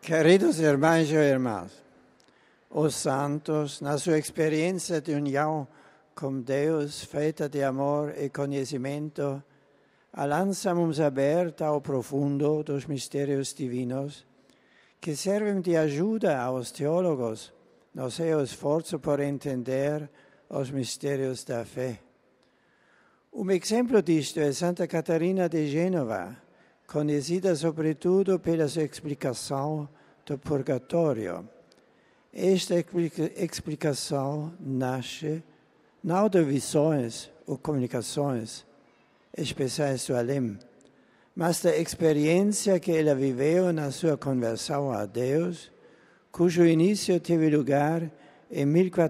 Queridos irmãos e irmãs, os santos, na sua experiência de união com Deus, feita de amor e conhecimento, lançam-nos aberta ao profundo dos mistérios divinos, que servem de ajuda aos teólogos no seu esforço por entender os mistérios da fé. Um exemplo disto é Santa Catarina de Gênova, conhecida sobretudo pela sua explicação do purgatório. Esta explicação nasce não de visões ou comunicações especiais do além, mas da experiência que ela viveu na sua conversão a Deus, cujo início teve lugar em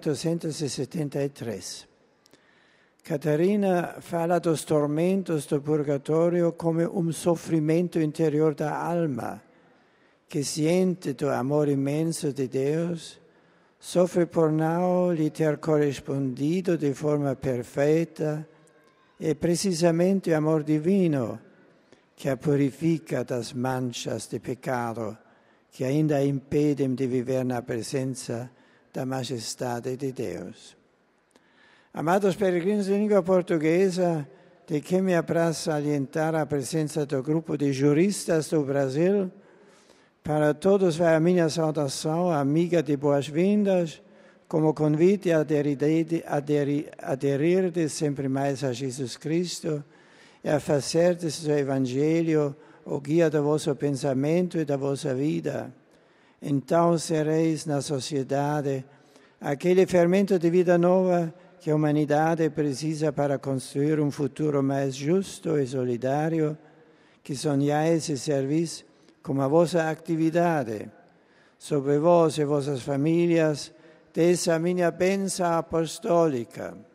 1473. Catarina fala dos tormentos do purgatório como um sofrimento interior da alma, que ciente do amor imenso de Deus, sofre por não lhe ter correspondido de forma perfeita, e precisamente o amor divino que a purifica das manchas de pecado que ainda a impedem de viver na presença da majestade de Deus. Amados peregrinos de língua portuguesa, de que me apraz salientar a presença do grupo de juristas do Brasil, para todos vai a minha saudação, amiga de boas-vindas, como convite a aderir sempre mais a Jesus Cristo e a fazer do seu Evangelho o guia do vosso pensamento e da vossa vida. Então sereis na sociedade aquele fermento de vida nova que a humanidade precisa para construir um futuro mais justo e solidário, que sonhais e servis com a vossa atividade. Sobre vós e vossas famílias, dessa minha bênção apostólica.